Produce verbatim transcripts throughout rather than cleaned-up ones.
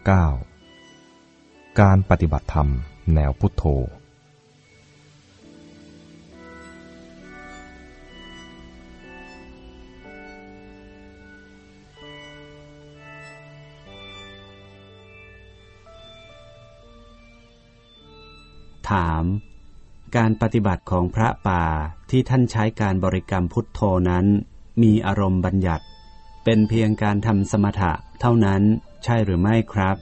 เก้า การปฏิบัติธรรมแนวพุทโธถามการปฏิบัติของพระป่าที่ท่านใช้การบริกรรมพุทโธนั้นมีอารมณ์บัญญัติเป็นเพียงการทำสมถะเท่านั้นใช่หรือไม่ครับ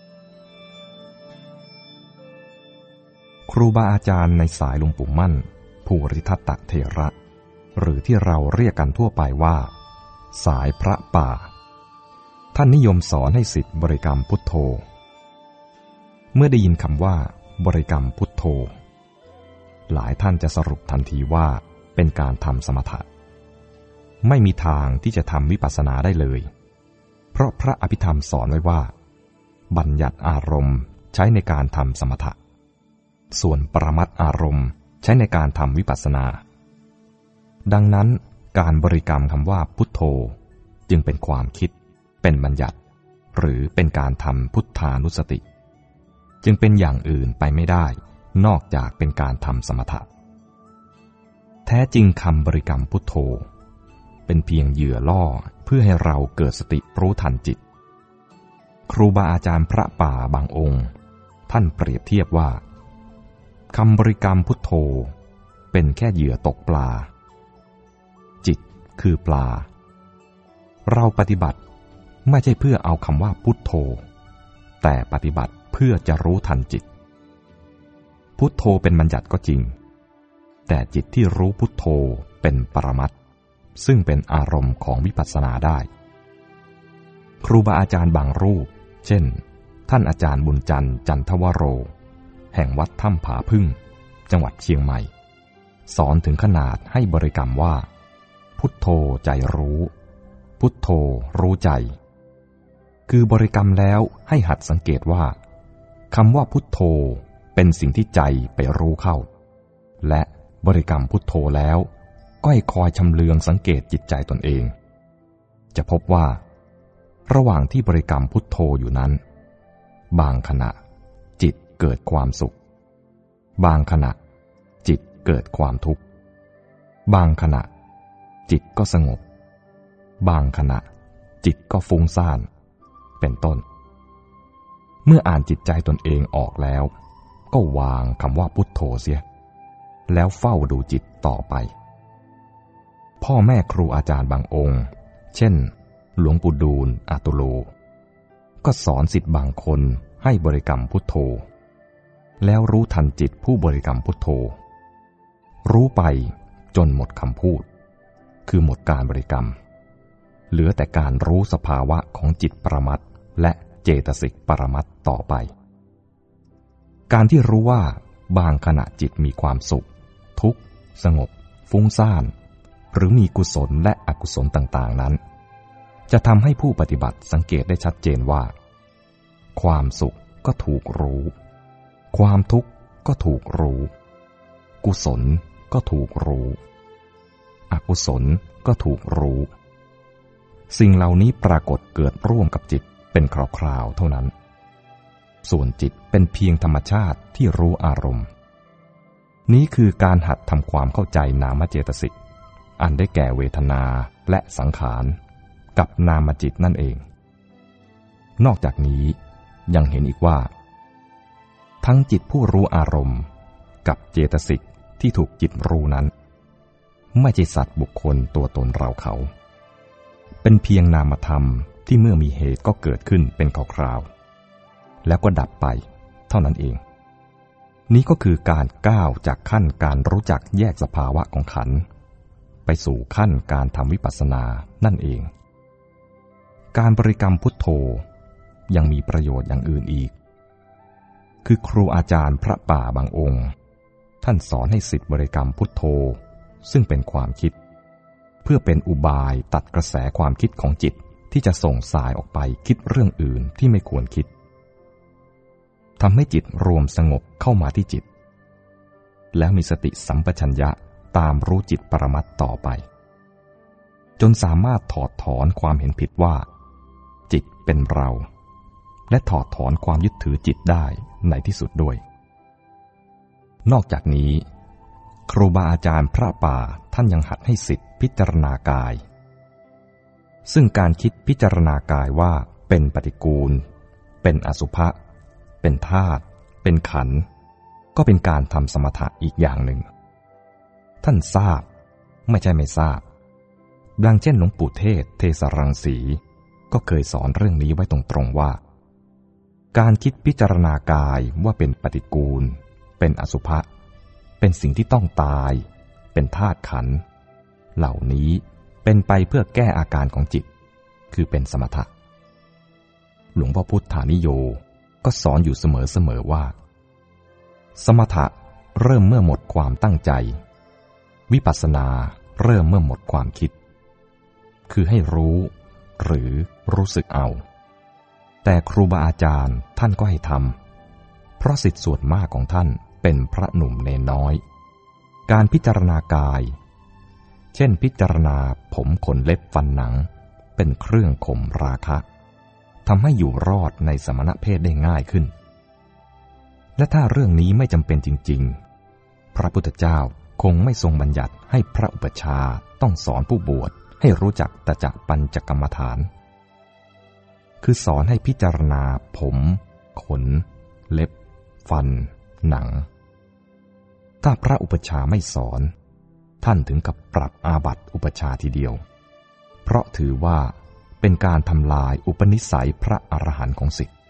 ครูบาอาจารย์ในสายหลวงปู่มั่นภูริทัตตเถระหรือที่เราเรียกกันทั่วไปว่าสายพระป่าท่านนิยมสอนให้ศิษย์บริกรรมพุทโธเมื่อได้ยินคำว่าบริกรรมพุทโธหลายท่านจะสรุปทันทีว่าเป็นการทำสมถะไม่มีทางที่จะทำวิปัสสนาได้เลยเพราะพระอภิธรรมสอนไว้ว่าบัญญัติอารมณ์ใช้ในการทำสมถะส่วนปรมัตถ์อารมณ์ใช้ในการทำวิปัสสนาดังนั้นการบริกรรมคำว่าพุทโธจึงเป็นความคิดเป็นบัญญัติหรือเป็นการทำพุทธานุสติจึงเป็นอย่างอื่นไปไม่ได้นอกจากเป็นการทำสมถะแท้จริงคำบริกรรมพุทโธเป็นเพียงเหยื่อล่อเพื่อให้เราเกิดสติรู้ทันจิตครูบาอาจารย์พระป่าบางองค์ท่านเปรียบเทียบว่าคำบริกรรมพุทโธเป็นแค่เหยื่อตกปลาจิตคือปลาเราปฏิบัติไม่ใช่เพื่อเอาคำว่าพุทโธแต่ปฏิบัติเพื่อจะรู้ทันจิตพุทโธเป็นบัญญัติก็จริงแต่จิตที่รู้พุทโธเป็นปรมัตถ์ซึ่งเป็นอารมณ์ของวิปัสสนาได้ครูบาอาจารย์บางรูปเช่นท่านอาจารย์บุญจันทร์จันทวโรแห่งวัดถ้ำผาพึ่งจังหวัดเชียงใหม่สอนถึงขนาดให้บริกรรมว่าพุทโธใจรู้พุทโธรู้ใจคือบริกรรมแล้วให้หัดสังเกตว่าคำว่าพุทโธเป็นสิ่งที่ใจไปรู้เข้าและบริกรรมพุทโธแล้วก็ให้คอยชำเลืองสังเกตจิตใจตนเองจะพบว่าระหว่างที่บริกรรมพุทโธอยู่นั้นบางขณะจิตเกิดความสุขบางขณะจิตเกิดความทุกข์บางขณะจิตก็สงบบางขณะจิตก็ฟุ้งซ่านเป็นต้นเมื่ออ่านจิตใจตนเองออกแล้วก็วางคำว่าพุทโธเสียแล้วเฝ้าดูจิตต่อไปพ่อแม่ครูอาจารย์บางองค์เช่นหลวงปู่ดูลย์อาตุโลก็สอนศิษย์บางคนให้บริกรรมพุทโธแล้วรู้ทันจิตผู้บริกรรมพุทโธรู้ไปจนหมดคำพูดคือหมดการบริกรรมเหลือแต่การรู้สภาวะของจิตปรมัตถ์และเจตสิกปรมัตถ์ต่อไปการที่รู้ว่าบางขณะจิตมีความสุขทุกข์สงบฟุ้งซ่านหรือมีกุศลและอกุศลต่างๆนั้นจะทำให้ผู้ปฏิบัติสังเกตได้ชัดเจนว่าความสุขก็ถูกรู้ความทุกข์ก็ถูกรู้กุศลก็ถูกรู้อกุศลก็ถูกรู้สิ่งเหล่านี้ปรากฏเกิดร่วมกับจิตเป็นคราวๆเท่านั้นส่วนจิตเป็นเพียงธรรมชาติที่รู้อารมณ์นี้คือการหัดทำความเข้าใจนามเจตสิกอันได้แก่เวทนาและสังขารกับนามจิตนั่นเองนอกจากนี้ยังเห็นอีกว่าทั้งจิตผู้รู้อารมณ์กับเจตสิกที่ถูกจิตรู้นั้นไม่ใช่สัตว์บุคคลตัวตนเราเขาเป็นเพียงนามธรรมที่เมื่อมีเหตุก็เกิดขึ้นเป็นคราวๆแล้วก็ดับไปเท่านั้นเองนี้ก็คือการก้าวจากขั้นการรู้จักแยกสภาวะของขันธ์ไปสู่ขั้นการทำวิปัสสนานั่นเองการบริกรรมพุทโธยังมีประโยชน์อย่างอื่นอีกคือครูอาจารย์พระป่าบางองค์ท่านสอนให้ศิษย์บริกรรมพุทโธซึ่งเป็นความคิดเพื่อเป็นอุบายตัดกระแสความคิดของจิตที่จะส่งสายออกไปคิดเรื่องอื่นที่ไม่ควรคิดทำให้จิตรวมสงบเข้ามาที่จิตแล้วมีสติสัมปชัญญะตามรู้จิตปรมัตถ์ต่อไปจนสามารถถอดถอนความเห็นผิดว่าจิตเป็นเราและถอดถอนความยึดถือจิตได้ในที่สุดด้วยนอกจากนี้ครูบาอาจารย์พระป่าท่านยังหัดให้ศิษย์พิจารณากายซึ่งการคิดพิจารณากายว่าเป็นปฏิกูลเป็นอสุภะเป็นธาตุเป็นขันธ์ก็เป็นการทำสมถะอีกอย่างหนึ่งท่านทราบไม่ใช่ไม่ทราบดังเช่นหลวงปู่เทศเทศรังสีก็เคยสอนเรื่องนี้ไว้ตรงๆว่าการคิดพิจารณากายว่าเป็นปฏิกูลเป็นอสุภะเป็นสิ่งที่ต้องตายเป็นธาตุขันธ์เหล่านี้เป็นไปเพื่อแก้อาการของจิตคือเป็นสมถะหลวงพ่อพุทธานิโยก็สอนอยู่เสมอๆว่าสมถะเริ่มเมื่อหมดความตั้งใจวิปัสสนาเริ่มเมื่อหมดความคิดคือให้รู้หรือรู้สึกเอาแต่ครูบาอาจารย์ท่านก็ให้ทำเพราะศิษย์ส่วนมากของท่านเป็นพระหนุ่มเนนน้อยการพิจารณากายเช่นพิจารณาผมขนเล็บฟันหนังเป็นเครื่องข่มราคะทำให้อยู่รอดในสมณเพศได้ง่ายขึ้นและถ้าเรื่องนี้ไม่จำเป็นจริงๆพระพุทธเจ้าคงไม่ทรงบัญญัติให้พระอุปัชฌาย์ต้องสอนผู้บวชให้รู้จักตจักปัญจกรรมฐานคือสอนให้พิจารณาผมขนเล็บฟันหนังถ้าพระอุปัชฌาย์ไม่สอนท่านถึงกับปรับอาบัติอุปัชฌาย์ทีเดียวเพราะถือว่าเป็นการทำลายอุปนิสัยพระอรหันต์ของศิษย์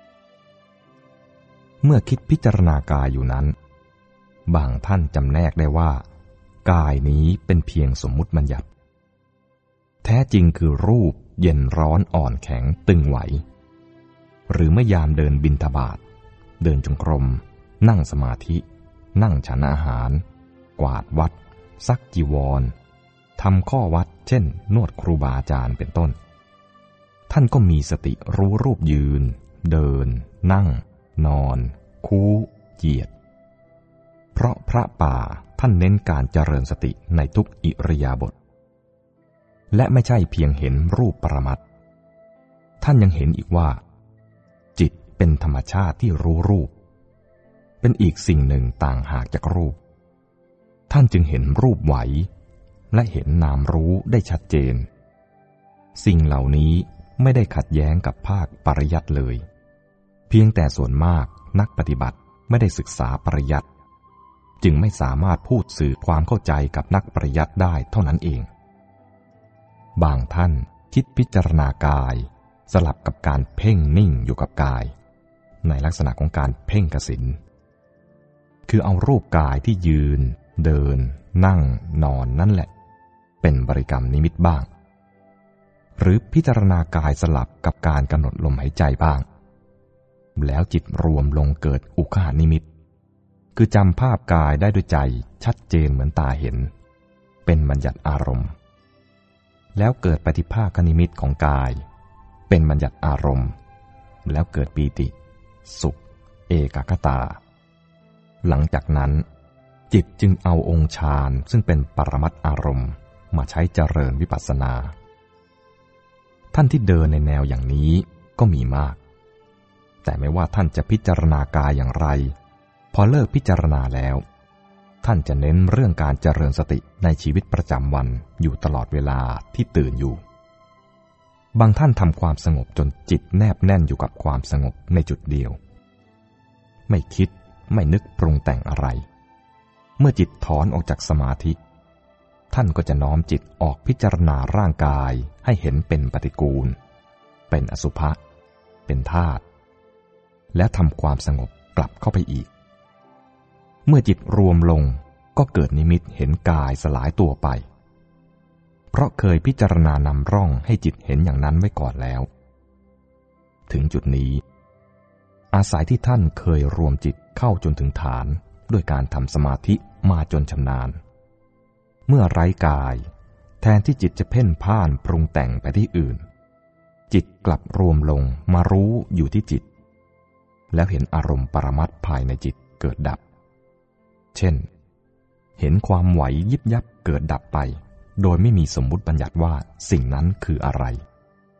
เมื่อคิดพิจารณากายอยู่นั้นบางท่านจำแนกได้ว่ากายนี้เป็นเพียงสมมุติบัญญัติแท้จริงคือรูปเย็นร้อนอ่อนแข็งตึงไหวหรือเมื่อยามเดินบิณฑบาตเดินจงกรมนั่งสมาธินั่งฉันอาหารกวาดวัดซักจีวรทำข้อวัดเช่นนวดครูบาอาจารย์เป็นต้นท่านก็มีสติรู้รูปยืนเดินนั่งนอนคู้เหยียดเพราะพระป่าท่านเน้นการเจริญสติในทุกอิริยาบถและไม่ใช่เพียงเห็นรูปปรมัตถ์ท่านยังเห็นอีกว่าจิตเป็นธรรมชาติที่รู้รูปเป็นอีกสิ่งหนึ่งต่างหากจากรูปท่านจึงเห็นรูปไหวและเห็นนามรู้ได้ชัดเจนสิ่งเหล่านี้ไม่ได้ขัดแย้งกับภาคปริยัติเลยเพียงแต่ส่วนมากนักปฏิบัติไม่ได้ศึกษาปริยัติจึงไม่สามารถพูดสื่อความเข้าใจกับนักปริยัติได้เท่านั้นเองบางท่านคิดพิจารณากายสลับกับการเพ่งนิ่งอยู่กับกายในลักษณะของการเพ่งกสิณคือเอารูปกายที่ยืนเดินนั่งนอนนั่นแหละเป็นบริกรรมนิมิตบ้างหรือพิจารณากายสลับกับการกำหนดลมหายใจบ้างแล้วจิตรวมลงเกิดอุคหานิมิตคือจำภาพกายได้ด้วยใจชัดเจนเหมือนตาเห็นเป็นบัญญัติอารมณ์แล้วเกิดปฏิภาคนิมิตของกายเป็นบัญญัติอารมณ์แล้วเกิดปีติสุขเอกคตาหลังจากนั้นจิตจึงเอาองค์ฌานซึ่งเป็นปรมัตถ์อารมณ์มาใช้เจริญวิปัสสนาท่านที่เดินในแนวอย่างนี้ก็มีมากแต่ไม่ว่าท่านจะพิจารณากายอย่างไรพอเลิกพิจารณาแล้วท่านจะเน้นเรื่องการเจริญสติในชีวิตประจำวันอยู่ตลอดเวลาที่ตื่นอยู่บางท่านทำความสงบจนจิตแนบแน่นอยู่กับความสงบในจุดเดียวไม่คิดไม่นึกปรุงแต่งอะไรเมื่อจิตถอนออกจากสมาธิท่านก็จะน้อมจิตออกพิจารณาร่างกายให้เห็นเป็นปฏิกูลเป็นอสุภะเป็นธาตุและทำความสงบกลับเข้าไปอีกเมื่อจิตรวมลงก็เกิดนิมิตเห็นกายสลายตัวไปเพราะเคยพิจารณานำร่องให้จิตเห็นอย่างนั้นไว้ก่อนแล้วถึงจุดนี้อาศัยที่ท่านเคยรวมจิตเข้าจนถึงฐานด้วยการทำสมาธิมาจนชำนาญเมื่อไร้กายแทนที่จิตจะเพ่นพ่านปรุงแต่งไปที่อื่นจิตกลับรวมลงมารู้อยู่ที่จิตแล้วเห็นอารมณ์ปรมัตถ์ภายในจิตเกิดดับเช่นเห็นความไหวยิบยับเกิดดับไปโดยไม่มีสมมุติบัญญัติว่าสิ่งนั้นคืออะไร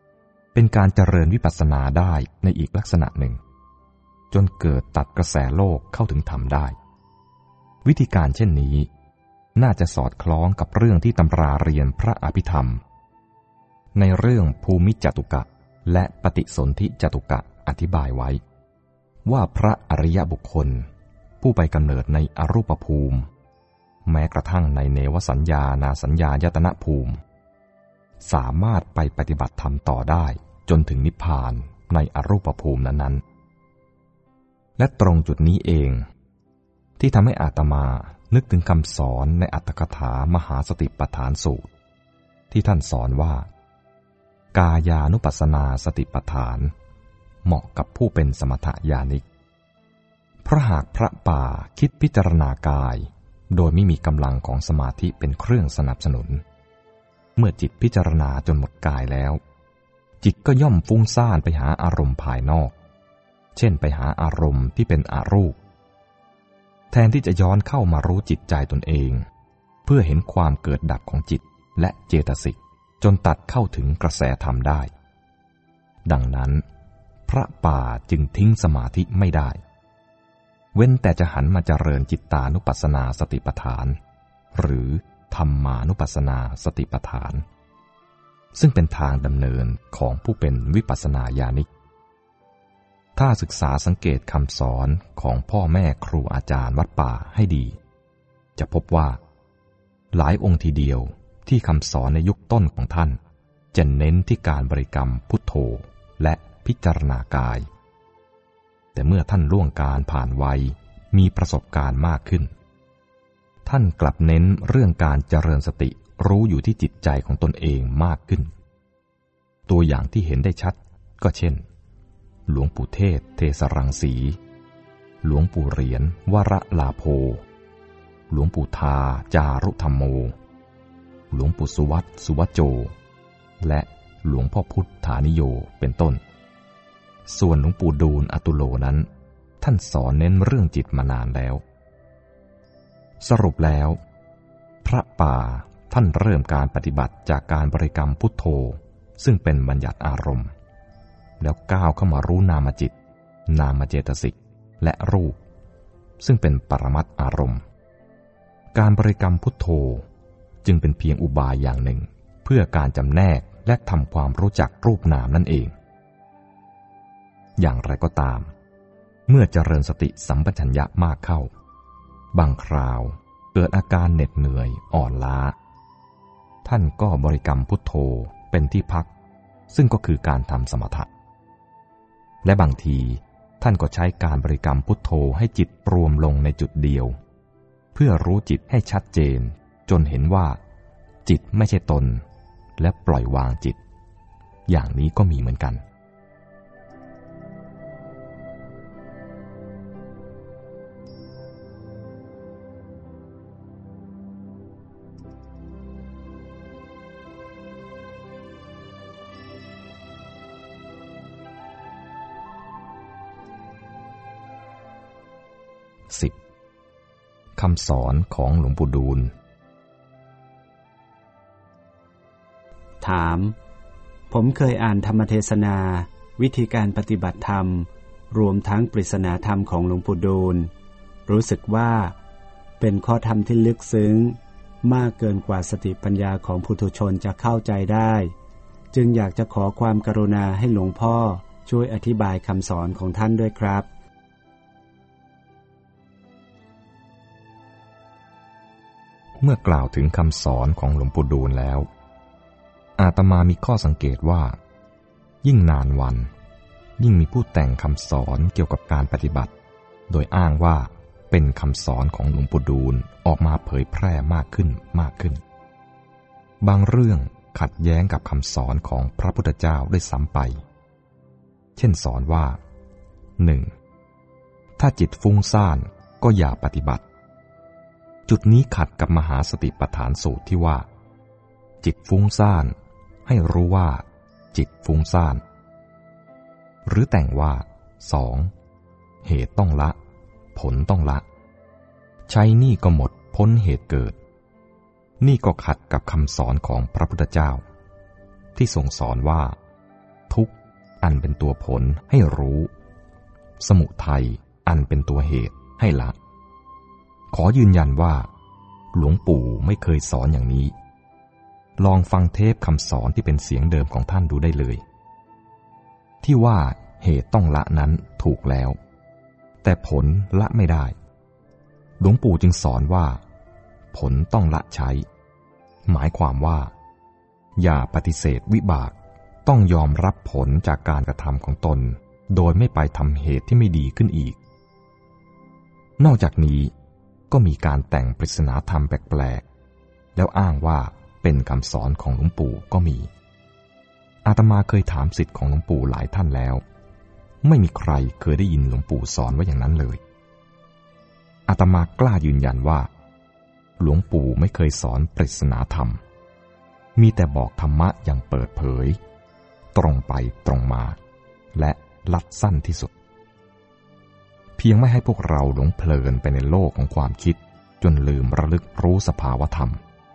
เป็นการเจริญวิปัสสนาได้ในอีกลักษณะหนึ่งจนเกิดตัดกระแสโลกเข้าถึงธรรมได้วิธีการเช่นนี้น่าจะสอดคล้องกับเรื่องที่ตำราเรียนพระอภิธรรมในเรื่องภูมิจตุกะและปฏิสนธิจตุกะอธิบายไว้ว่าพระอริยบุคคลผู้ไปกำเนิดในอรูปภูมิแม้กระทั่งในเนวสัญญานาสัญญายตนะภูมิสามารถไปปฏิบัติธรรมต่อได้จนถึงนิพพานในอรูปภูมินั้นๆและตรงจุดนี้เองที่ทำให้อาตมานึกถึงคำสอนในอัตถกถามหาสติปัฏฐานสูตรที่ท่านสอนว่ากายานุปัสสนาสติปัฏฐานเหมาะกับผู้เป็นสมถญาณิกเพราะหากพระป่าคิดพิจารณากายโดยไม่มีกำลังของสมาธิเป็นเครื่องสนับสนุนเมื่อจิตพิจารณาจนหมดกายแล้วจิตก็ย่อมฟุ้งซ่านไปหาอารมณ์ภายนอกเช่นไปหาอารมณ์ที่เป็นอรูปแทนที่จะย้อนเข้ามารู้จิตใจตนเองเพื่อเห็นความเกิดดับของจิตและเจตสิกจนตัดเข้าถึงกระแสธรรมได้ดังนั้นพระป่าจึงทิ้งสมาธิไม่ได้เว้นแต่จะหันมาเจริญจิตตานุปัสสนาสติปัฏฐานหรือธรรมานุปัสสนาสติปัฏฐานซึ่งเป็นทางดำเนินของผู้เป็นวิปัสสนาญาณิกถ้าศึกษาสังเกตคำสอนของพ่อแม่ครูอาจารย์วัดป่าให้ดีจะพบว่าหลายองค์ทีเดียวที่คำสอนในยุคต้นของท่านจะเน้นที่การบริกรรมพุทโธและพิจารณากายแต่เมื่อท่านล่วงการผ่านวัยมีประสบการณ์มากขึ้นท่านกลับเน้นเรื่องการเจริญสติรู้อยู่ที่จิตใจของตนเองมากขึ้นตัวอย่างที่เห็นได้ชัดก็เช่นหลวงปู่เทศเทสรังสีหลวงปู่เหรียญวรลาโภหลวงปู่ทาจารุธรรมโมหลวงปู่สุวัตสุวัจโจและหลวงพ่อพุทธานิโยเป็นต้นส่วนหลวงปู่ดูลอตุโลนั้นท่านสอนเน้นเรื่องจิตมานานแล้วสรุปแล้วพระป่าท่านเริ่มการปฏิบัติจากการบริกรรมพุทโธซึ่งเป็นบัญญัติอารมณ์แล้วก้าวเข้ามารู้นามจิตนามเจตสิกและรูปซึ่งเป็นปรมัตถ์อารมณ์การบริกรรมพุทโธจึงเป็นเพียงอุบายอย่างหนึ่งเพื่อการจำแนกและทำความรู้จักรูปนามนั่นเองอย่างไรก็ตามเมื่อเจริญสติสัมปชัญญะมากเข้าบางคราวเกิดอาการเหน็ดเหนื่อยอ่อนล้าท่านก็บริกรรมพุทโธเป็นที่พักซึ่งก็คือการทำสมถะและบางทีท่านก็ใช้การบริกรรมพุทโธให้จิตรวมลงในจุดเดียวเพื่อรู้จิตให้ชัดเจนจนเห็นว่าจิตไม่ใช่ตนและปล่อยวางจิตอย่างนี้ก็มีเหมือนกันสิบคำสอนของหลวงปู่ดูลถามผมเคยอ่านธรรมเทศนาวิธีการปฏิบัติธรรมรวมทั้งปริศนาธรรมของหลวงปู่ดูลรู้สึกว่าเป็นข้อธรรมที่ลึกซึ้งมากเกินกว่าสติปัญญาของปุถุชนจะเข้าใจได้จึงอยากจะขอความกรุณาให้หลวงพ่อช่วยอธิบายคำสอนของท่านด้วยครับเมื่อกล่าวถึงคำสอนของหลวงปู่ดูลแล้วอาตมามีข้อสังเกตว่ายิ่งนานวันยิ่งมีผู้แต่งคำสอนเกี่ยวกับการปฏิบัติโดยอ้างว่าเป็นคำสอนของหลวงปู่ดูลออกมาเผยแพร่มากขึ้นมากขึ้นบางเรื่องขัดแย้งกับคำสอนของพระพุทธเจ้าด้วยซ้ำไปเช่นสอนว่า หนึ่ง ถ้าจิตฟุ้งซ่านก็อย่าปฏิบัติจุดนี้ขัดกับมหาสติปัฏฐานสูตรที่ว่าจิตฟุ้งซ่านให้รู้ว่าจิตฟุ้งซ่านหรือแต่งว่า สอง เหตุต้องละผลต้องละใช้นี่ก็หมดพ้นเหตุเกิดนี่ก็ขัดกับคำสอนของพระพุทธเจ้าที่ทรงสอนว่าทุกข์อันเป็นตัวผลให้รู้สมุทัยอันเป็นตัวเหตุให้ละขอยืนยันว่าหลวงปู่ไม่เคยสอนอย่างนี้ลองฟังเทปคำสอนที่เป็นเสียงเดิมของท่านดูได้เลยที่ว่าเหตุต้องละนั้นถูกแล้วแต่ผลละไม่ได้หลวงปู่จึงสอนว่าผลต้องละใช้หมายความว่าอย่าปฏิเสธวิบากต้องยอมรับผลจากการกระทำของตนโดยไม่ไปทำเหตุที่ไม่ดีขึ้นอีกนอกจากนี้ก็มีการแต่งปริศนาธรรมแปลกๆแล้วอ้างว่าเป็นคำสอนของหลวงปู่ก็มีอาตมาเคยถามศิษย์ของหลวงปู่หลายท่านแล้วไม่มีใครเคยได้ยินหลวงปู่สอนว่าอย่างนั้นเลยอาตมากล้ายืนยันว่าหลวงปู่ไม่เคยสอนปริศนาธรรมมีแต่บอกธรรมะอย่างเปิดเผยตรงไปตรงมาและลัดสั้นที่สุดเพียงไม่ให้พวกเราหลงเพลินไปในโลกของความคิดจนลืมระลึกรู้สภาวธรรม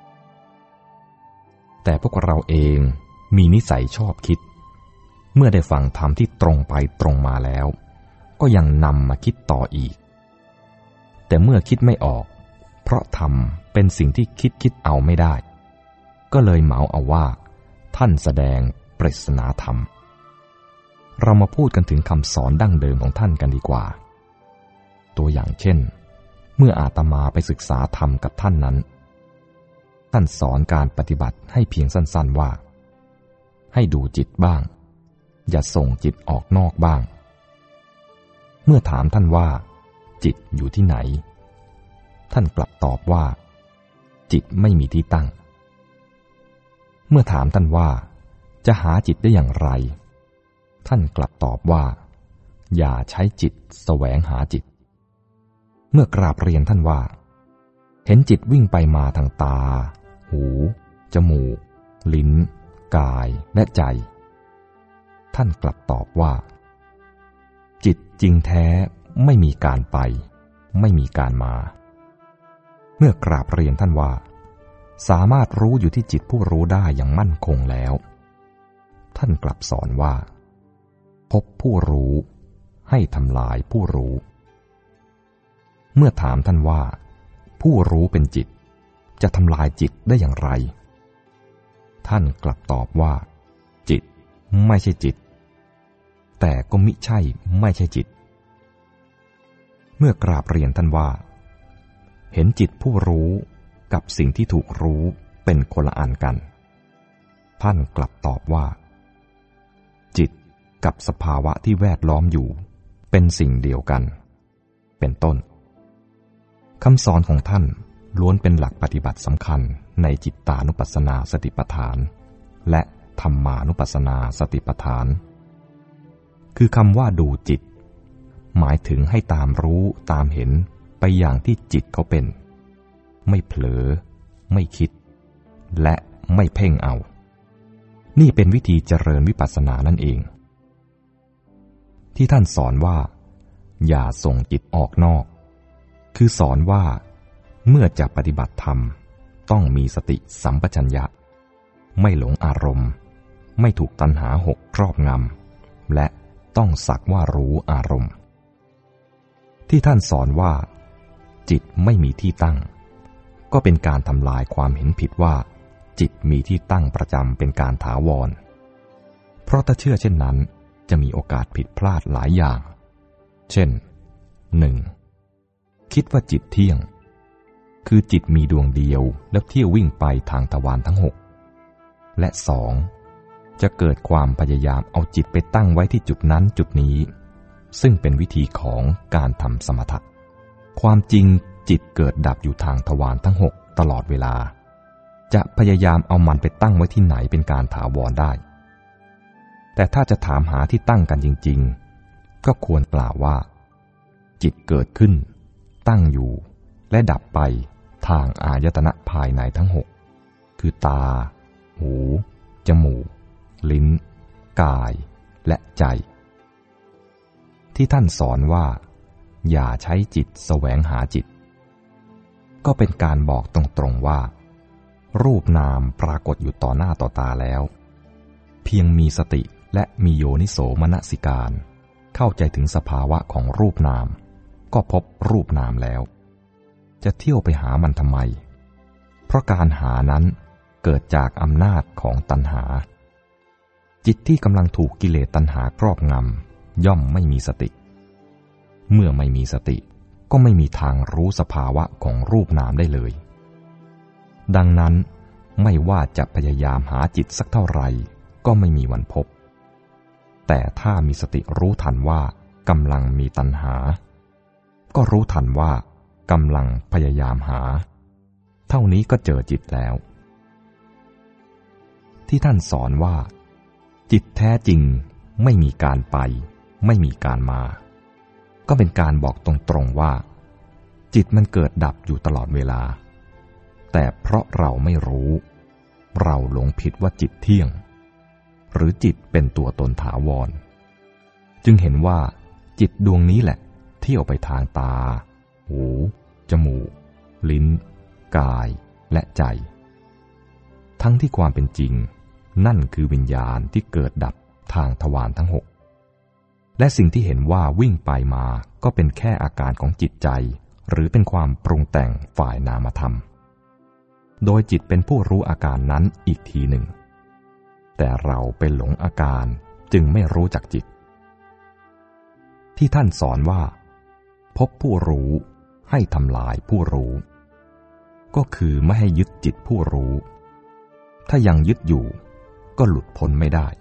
แต่พวกเราเองมีนิสัยชอบคิดเมื่อได้ฟังธรรมที่ตรงไปตรงมาแล้วก็ยังนำมาคิดต่ออีกแต่เมื่อคิดไม่ออกเพราะธรรมเป็นสิ่งที่คิดคิดเอาไม่ได้ก็เลยเหมาเอาว่าท่านแสดงปริศนาธรรมเรามาพูดกันถึงคำสอนดั้งเดิมของท่านกันดีกว่าตัวอย่างเช่นเมื่ออาตมาไปศึกษาธรรมกับท่านนั้นท่านสอนการปฏิบัติให้เพียงสั้นๆว่าให้ดูจิตบ้างอย่าส่งจิตออกนอกบ้างเมื่อถามท่านว่าจิตอยู่ที่ไหนท่านกลับตอบว่าจิตไม่มีที่ตั้งเมื่อถามท่านว่าจะหาจิตได้อย่างไรท่านกลับตอบว่าอย่าใช้จิตแสวงหาจิตเมื่อกราบเรียนท่านว่าเห็นจิตวิ่งไปมาทางตาหูจมูกลิ้นกายและใจท่านกลับตอบว่าจิตจริงแท้ไม่มีการไปไม่มีการมาเมื่อกราบเรียนท่านว่าสามารถรู้อยู่ที่จิตผู้รู้ได้อย่างมั่นคงแล้วท่านกลับสอนว่าพบผู้รู้ให้ทำลายผู้รู้เมื่อถามท่านว่าผู้รู้เป็นจิตจะทำลายจิตได้อย่างไรท่านกลับตอบว่าจิตไม่ใช่จิตแต่ก็มิใช่ไม่ใช่จิตเมื่อกราบเรียนท่านว่าเห็นจิตผู้รู้กับสิ่งที่ถูกรู้เป็นคนละอันกันท่านกลับตอบว่าจิตกับสภาวะที่แวดล้อมอยู่เป็นสิ่งเดียวกันเป็นต้นคำสอนของท่านล้วนเป็นหลักปฏิบัติสำคัญในจิตตานุปัสสนาสติปัฏฐานและธรรมานุปัสสนาสติปัฏฐานคือคำว่าดูจิตหมายถึงให้ตามรู้ตามเห็นไปอย่างที่จิตเขาเป็นไม่เผลอไม่คิดและไม่เพ่งเอานี่เป็นวิธีเจริญวิปัสสนานั่นเองที่ท่านสอนว่าอย่าส่งจิตออกนอกคือสอนว่าเมื่อจะปฏิบัติธรรมต้องมีสติสัมปชัญญะไม่หลงอารมณ์ไม่ถูกตัณหาหกครอบงำและต้องสักว่ารู้อารมณ์ที่ท่านสอนว่าจิตไม่มีที่ตั้งก็เป็นการทำลายความเห็นผิดว่าจิตมีที่ตั้งประจำเป็นการถาวรเพราะถ้าเชื่อเช่นนั้นจะมีโอกาสผิดพลาดหลายอย่างเช่น หนึ่ง. คิดว่าจิตเที่ยงคือจิตมีดวงเดียวแล้วเที่ยววิ่งไปทางทวารทั้งหกและสองจะเกิดความพยายามเอาจิตไปตั้งไว้ที่จุดนั้นจุดนี้ซึ่งเป็นวิธีของการทำสมถะความจริงจิตเกิดดับอยู่ทางทวารทั้งหกตลอดเวลาจะพยายามเอามันไปตั้งไว้ที่ไหนเป็นการถาวรได้แต่ถ้าจะถามหาที่ตั้งกันจริงๆก็ควรกล่าวว่าจิตเกิดขึ้นตั้งอยู่และดับไปทางอายตนะภายในทั้งหกคือตาหูจมูกลิ้นกายและใจที่ท่านสอนว่าอย่าใช้จิตแสวงหาจิตก็เป็นการบอกตรงๆว่ารูปนามปรากฏอยู่ต่อหน้าต่อตาแล้วเพียงมีสติและมีโยนิโสมนสิการเข้าใจถึงสภาวะของรูปนามก็พบรูปนามแล้วจะเที่ยวไปหามันทำไมเพราะการหานั้นเกิดจากอำนาจของตัณหาจิตที่กำลังถูกกิเลสตัณหาครอบงำย่อมไม่มีสติเมื่อไม่มีสติก็ไม่มีทางรู้สภาวะของรูปนามได้เลยดังนั้นไม่ว่าจะพยายามหาจิตสักเท่าไหร่ก็ไม่มีวันพบแต่ถ้ามีสติรู้ทันว่ากำลังมีตัณหาก็รู้ทันว่ากำลังพยายามหาเท่านี้ก็เจอจิตแล้วที่ท่านสอนว่าจิตแท้จริงไม่มีการไปไม่มีการมาก็เป็นการบอกตรงๆว่าจิตมันเกิดดับอยู่ตลอดเวลาแต่เพราะเราไม่รู้เราหลงผิดว่าจิตเที่ยงหรือจิตเป็นตัวตนถาวรจึงเห็นว่าจิตดวงนี้แหละเที่ยวไปทางตาหูจมูกลิ้นกายและใจทั้งที่ความเป็นจริงนั่นคือวิญญาณที่เกิดดับทางทวารทั้งหกและสิ่งที่เห็นว่าวิ่งไปมาก็เป็นแค่อาการของจิตใจหรือเป็นความปรุงแต่งฝ่ายนามธรรมโดยจิตเป็นผู้รู้อาการนั้นอีกทีหนึ่งแต่เราเป็นหลงอาการจึงไม่รู้จักจิตที่ท่านสอนว่าพบผู้รู้ให้ทำลายผู้รู้ก็คือไม่ให้ยึดจิตผู้รู้ถ้ายังยึดอยู่ก็หลุดพ้นไม่ได้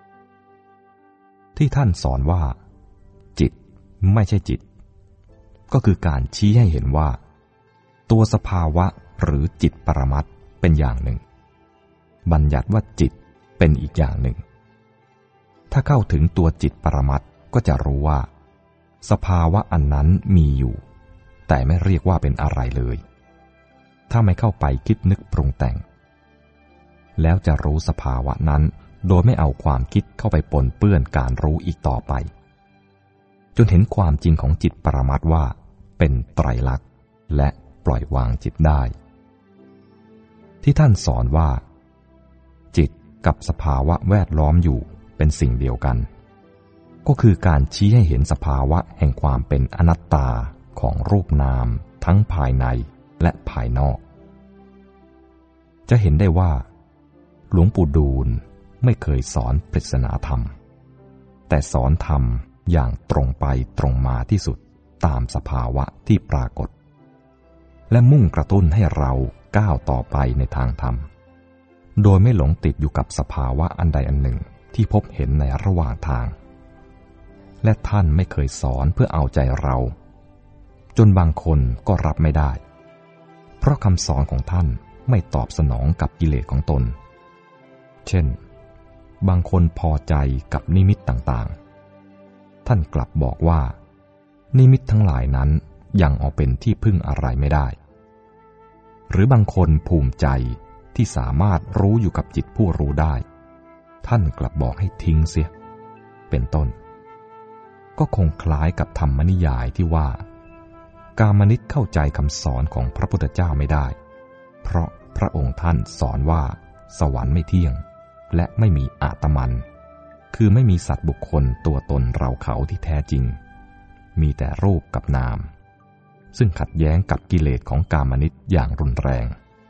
ที่ท่านสอนว่าจิตไม่ใช่จิตก็คือการชี้ให้เห็นว่าตัวสภาวะหรือจิตปรมัตถ์เป็นอย่างหนึ่งบัญญัติว่าจิตเป็นอีกอย่างหนึ่งถ้าเข้าถึงตัวจิตปรมัตถ์ก็จะรู้ว่าสภาวะอันนั้นมีอยู่แต่ไม่เรียกว่าเป็นอะไรเลยถ้าไม่เข้าไปคิดนึกปรุงแต่งแล้วจะรู้สภาวะนั้นโดยไม่เอาความคิดเข้าไปปนเปื้อนการรู้อีกต่อไปจนเห็นความจริงของจิตปรมัตถ์ว่าเป็นไตรลักษณ์และปล่อยวางจิตได้ที่ท่านสอนว่าจิตกับสภาวะแวดล้อมอยู่เป็นสิ่งเดียวกันก็คือการชี้ให้เห็นสภาวะแห่งความเป็นอนัตตาของรูปนามทั้งภายในและภายนอกจะเห็นได้ว่าหลวงปู่ดูลไม่เคยสอนปริศนาธรรมแต่สอนธรรมอย่างตรงไปตรงมาที่สุดตามสภาวะที่ปรากฏและมุ่งกระตุ้นให้เราก้าวต่อไปในทางธรรมโดยไม่หลงติดอยู่กับสภาวะอันใดอันหนึ่งที่พบเห็นในระหว่างทางและท่านไม่เคยสอนเพื่อเอาใจเราจนบางคนก็รับไม่ได้เพราะคำสอนของท่านไม่ตอบสนองกับกิเลสของตนเช่นบางคนพอใจกับนิมิตต่างๆท่านกลับบอกว่านิมิตทั้งหลายนั้นยังเอาเป็นที่พึ่งอะไรไม่ได้หรือบางคนภูมิใจที่สามารถรู้อยู่กับจิตผู้รู้ได้ท่านกลับบอกให้ทิ้งเสียเป็นต้นก็คงคล้ายกับธรรมนิยายที่ว่ากามนิตเข้าใจคำสอนของพระพุทธเจ้าไม่ได้เพราะพระองค์ท่านสอนว่าสวรรค์ไม่เที่ยงและไม่มีอาตมันคือไม่มีสัตว์บุคคลตัวตนเราเขาที่แท้จริงมีแต่รูปกับนามซึ่งขัดแย้งกับกิเลสของกามนิตอย่างรุนแรง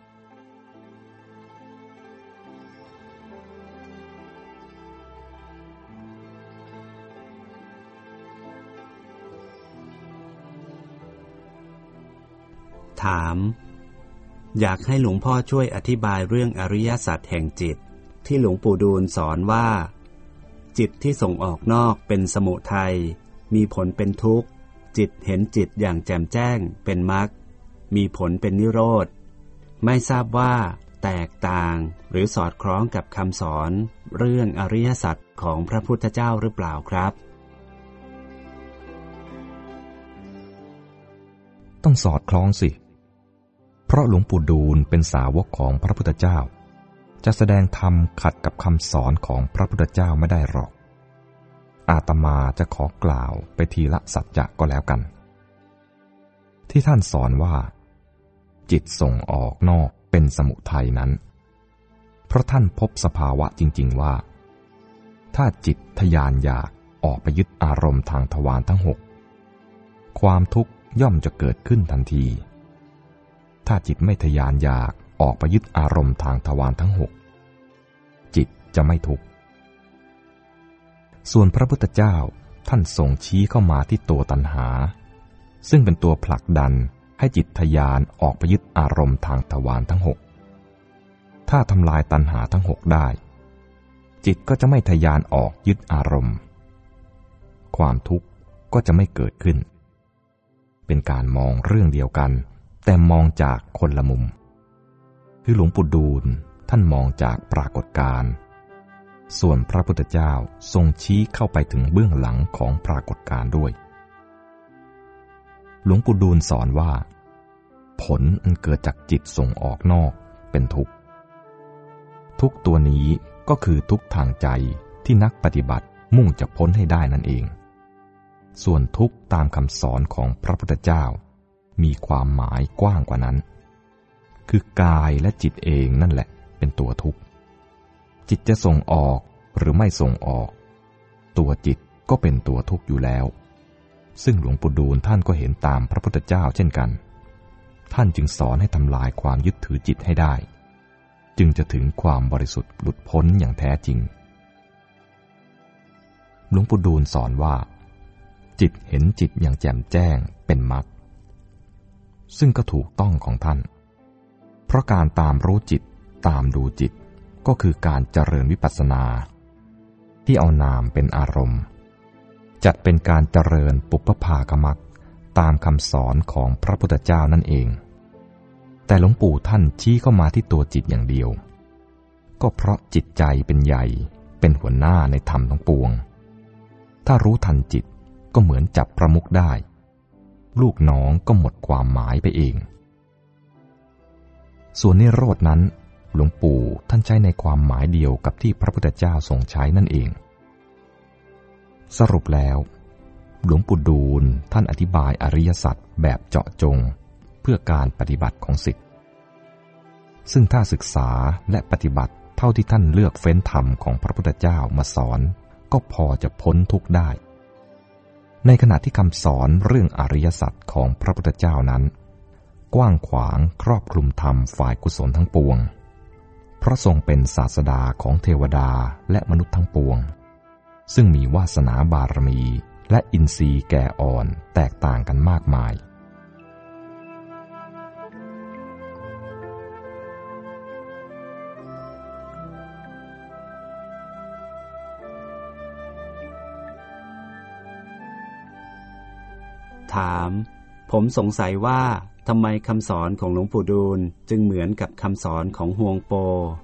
ถามอยากให้หลวงพ่อช่วยอธิบายเรื่องอริยสัจแห่งจิตที่หลวงปู่ดูลสอนว่าจิตที่ส่งออกนอกเป็นสมุทัยมีผลเป็นทุกข์จิตเห็นจิตอย่างแจ่มแจ้งเป็นมรรคมีผลเป็นนิโรธไม่ทราบว่าแตกต่างหรือสอดคล้องกับคำสอนเรื่องอริยสัจของพระพุทธเจ้าหรือเปล่าครับต้องสอดคล้องสิเพราะหลวงปู่ดูลเป็นสาวกของพระพุทธเจ้าจะแสดงธรรมขัดกับคำสอนของพระพุทธเจ้าไม่ได้หรอกอาตมาจะขอกล่าวไปทีละสัจจะก็แล้วกันที่ท่านสอนว่าจิตส่งออกนอกเป็นสมุทัยนั้นเพราะท่านพบสภาวะจริงๆว่าถ้าจิตทยานอยากออกไปยึดอารมณ์ทางทวารทั้งหกความทุกข์ย่อมจะเกิดขึ้นทันทีถ้าจิตไม่ทยานอยากออกไปยึดอารมณ์ทางทวารทั้งหกจิตจะไม่ทุกข์ส่วนพระพุทธเจ้าท่านทรงชี้เข้ามาที่ตัวตัณหาซึ่งเป็นตัวผลักดันให้จิตทยานออกไปยึดอารมณ์ทางทวารทั้งหกถ้าทำลายตัณหาทั้งหกได้จิตก็จะไม่ทยานออกยึดอารมณ์ความทุกข์ก็จะไม่เกิดขึ้นเป็นการมองเรื่องเดียวกันแต่มองจากคนละมุมคือหลวงปู่ดูลท่านมองจากปรากฏการณ์ส่วนพระพุทธเจ้าทรงชี้เข้าไปถึงเบื้องหลังของปรากฏการณ์ด้วยหลวงปู่ดูลสอนว่าผลอันเกิดจากจิตส่งออกนอกเป็นทุกข์ทุกข์ตัวนี้ก็คือทุกข์ทางใจที่นักปฏิบัติมุ่งจะพ้นให้ได้นั่นเองส่วนทุกข์ตามคำสอนของพระพุทธเจ้ามีความหมายกว้างกว่านั้นคือกายและจิตเองนั่นแหละเป็นตัวทุกข์จิตจะส่งออกหรือไม่ส่งออกตัวจิตก็เป็นตัวทุกข์อยู่แล้วซึ่งหลวงปู่ดูลท่านก็เห็นตามพระพุทธเจ้าเช่นกันท่านจึงสอนให้ทำลายความยึดถือจิตให้ได้จึงจะถึงความบริสุทธิ์หลุดพ้นอย่างแท้จริงหลวงปู่ดูลสอนว่าจิตเห็นจิตอย่างแจ่มแจ้งเป็นมรรคซึ่งก็ถูกต้องของท่านเพราะการตามรู้จิตตามดูจิตก็คือการเจริญวิปัสสนาที่เอานามเป็นอารมณ์จัดเป็นการเจริญปุพพากมรรคตามคำสอนของพระพุทธเจ้านั่นเองแต่หลวงปู่ท่านชี้เข้ามาที่ตัวจิตอย่างเดียวก็เพราะจิตใจเป็นใหญ่เป็นหัวหน้าในธรรมทั้งปวงถ้ารู้ทันจิตก็เหมือนจับประมุขได้ลูกน้องก็หมดความหมายไปเองส่วนนิโรธนั้นหลวงปู่ท่านใช้ในความหมายเดียวกับที่พระพุทธเจ้าทรงใช้นั่นเองสรุปแล้วหลวงปู่ดูลท่านอธิบายอริยสัจแบบเจาะจงเพื่อการปฏิบัติของศิษย์ซึ่งถ้าศึกษาและปฏิบัติเท่าที่ท่านเลือกเฟ้นธรรมของพระพุทธเจ้ามาสอนก็พอจะพ้นทุกข์ได้ในขณะที่คำสอนเรื่องอริยสัจของพระพุทธเจ้านั้นกว้างขวางครอบคลุมธรรมฝ่ายกุศลทั้งปวงเพราะทรงเป็นศาสดาของเทวดาและมนุษย์ทั้งปวงซึ่งมีวาสนาบารมีและอินทรีย์แก่อ่อนแตกต่างกันมากมายถามผมสงสัยว่าทำไมคำสอนของหลวงปู่ดูลจึงเหมือนกับคำสอนของฮวงโป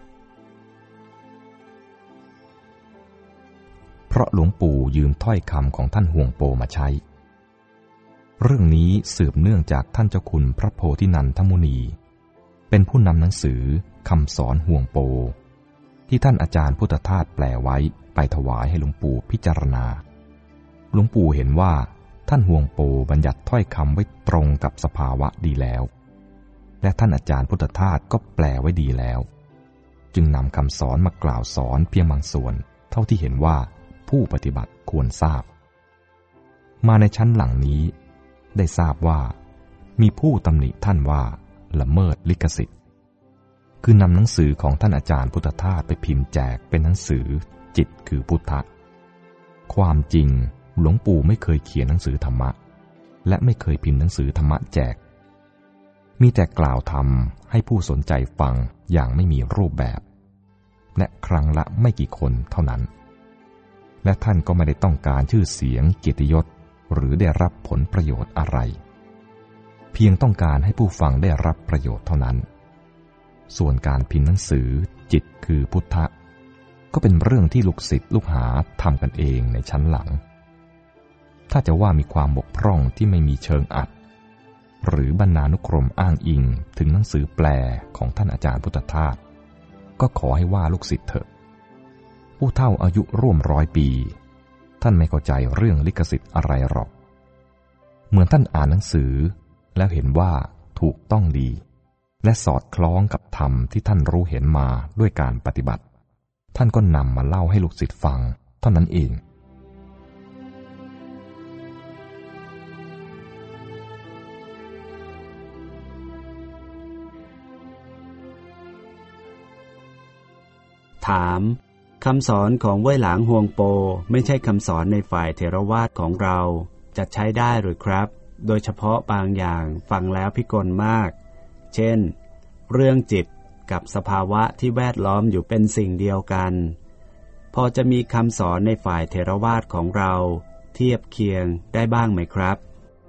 เพราะหลวงปู่ยืมถ้อยคำของท่านฮวงโปมาใช้เรื่องนี้สืบเนื่องจากท่านเจ้าคุณพระโพธินันทมุนีเป็นผู้นำหนังสือคำสอนฮวงโปที่ท่านอาจารย์พุทธทาสแปลไว้ไปถวายให้หลวงปู่พิจารณาหลวงปู่เห็นว่าท่านฮวงโปบัญญัติถ้อยคำไว้ตรงกับสภาวะดีแล้วและท่านอาจารย์พุทธทาสก็แปลไว้ดีแล้วจึงนำคำสอนมากล่าวสอนเพียงบางส่วนเท่าที่เห็นว่าผู้ปฏิบัติควรทราบมาในชั้นหลังนี้ได้ทราบว่ามีผู้ตำหนิท่านว่าละเมิดลิขสิทธิ์คือนำหนังสือของท่านอาจารย์พุทธทาสไปพิมพ์แจกเป็นหนังสือจิตคือพุทธะความจริงหลวงปู่ไม่เคยเขียนหนังสือธรรมะและไม่เคยพิมพ์หนังสือธรรมะแจกมีแต่กล่าวธรรมให้ผู้สนใจฟังอย่างไม่มีรูปแบบและครั้งละไม่กี่คนเท่านั้นและท่านก็ไม่ได้ต้องการชื่อเสียงเกียรติยศหรือได้รับผลประโยชน์อะไรเพียงต้องการให้ผู้ฟังได้รับประโยชน์เท่านั้นส่วนการพิมพ์หนังสือจิตคือพุทธะก็เป็นเรื่องที่ลูกศิษย์ลูกหาทำกันเองในชั้นหลังถ้าจะว่ามีความบกพร่องที่ไม่มีเชิงอัดหรือบรรณานุกรมอ้างอิงถึงหนังสือแปลของท่านอาจารย์พุทธทาสก็ขอให้ว่าลูกศิษย์เถอะผู้เฒ่าอายุร่วมร้อยปีท่านไม่เข้าใจเรื่องลิขสิทธิ์อะไรหรอกเหมือนท่านอ่านหนังสือแล้วเห็นว่าถูกต้องดีและสอดคล้องกับธรรมที่ท่านรู้เห็นมาด้วยการปฏิบัติท่านก็นำมาเล่าให้ลูกศิษย์ฟังเท่านั้นเองถามคำสอนของเว่ยหลางฮวงโปไม่ใช่คำสอนในฝ่ายเถรวาทของเราจะใช้ได้หรือครับโดยเฉพาะบางอย่างฟังแล้วพิกลมากเช่นเรื่องจิตกับสภาวะที่แวดล้อมอยู่เป็นสิ่งเดียวกันพอจะมีคำสอนในฝ่ายเถรวาทของเราเทียบเคียงได้บ้างไหมครับ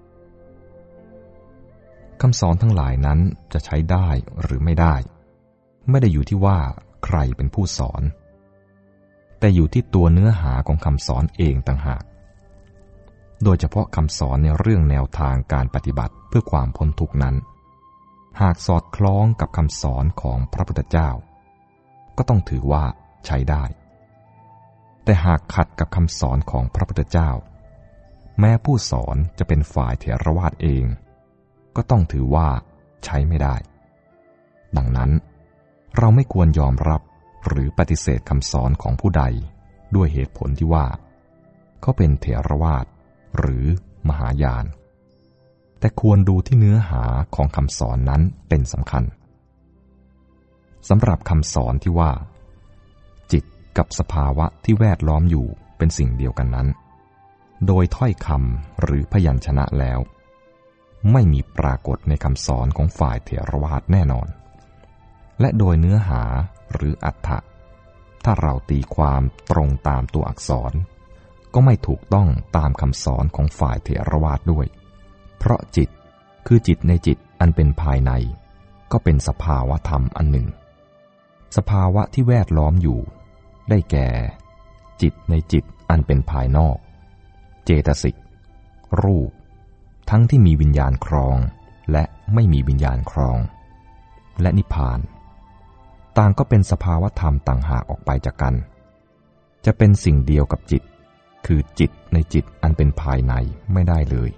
คำสอนทั้งหลายนั้นจะใช้ได้หรือไม่ได้ไม่ได้อยู่ที่ว่าใครเป็นผู้สอนแต่อยู่ที่ตัวเนื้อหาของคำสอนเองต่างหากโดยเฉพาะคำสอนในเรื่องแนวทางการปฏิบัติเพื่อความพ้นทุกข์นั้นหากสอดคล้องกับคำสอนของพระพุทธเจ้าก็ต้องถือว่าใช้ได้แต่หากขัดกับคำสอนของพระพุทธเจ้าแม้ผู้สอนจะเป็นฝ่ายเถรวาทเองก็ต้องถือว่าใช้ไม่ได้ดังนั้นเราไม่ควรยอมรับหรือปฏิเสธคำสอนของผู้ใดด้วยเหตุผลที่ว่าเขาเป็นเถรวาทหรือมหายานแต่ควรดูที่เนื้อหาของคำสอนนั้นเป็นสำคัญสำหรับคำสอนที่ว่าจิตกับสภาวะที่แวดล้อมอยู่เป็นสิ่งเดียวกันนั้นโดยถ้อยคำหรือพยัญชนะแล้วไม่มีปรากฏในคำสอนของฝ่ายเถรวาทแน่นอนและโดยเนื้อหาหรืออรรถะถ้าเราตีความตรงตามตัวอักษรก็ไม่ถูกต้องตามคำสอนของฝ่ายเถรวาทด้วยเพราะจิตคือจิตในจิตอันเป็นภายในก็เป็นสภาวะธรรมอันหนึ่งสภาวะที่แวดล้อมอยู่ได้แก่จิตในจิตอันเป็นภายนอกเจตสิกรูปทั้งที่มีวิญญาณครองและไม่มีวิญญาณครองและนิพพานต่างก็เป็นสภาวะธรรมต่างหากออกไปจากกันจะเป็นสิ่งเดียวกับจิตคือจิตในจิตอันเป็นภายในไม่ได้เลย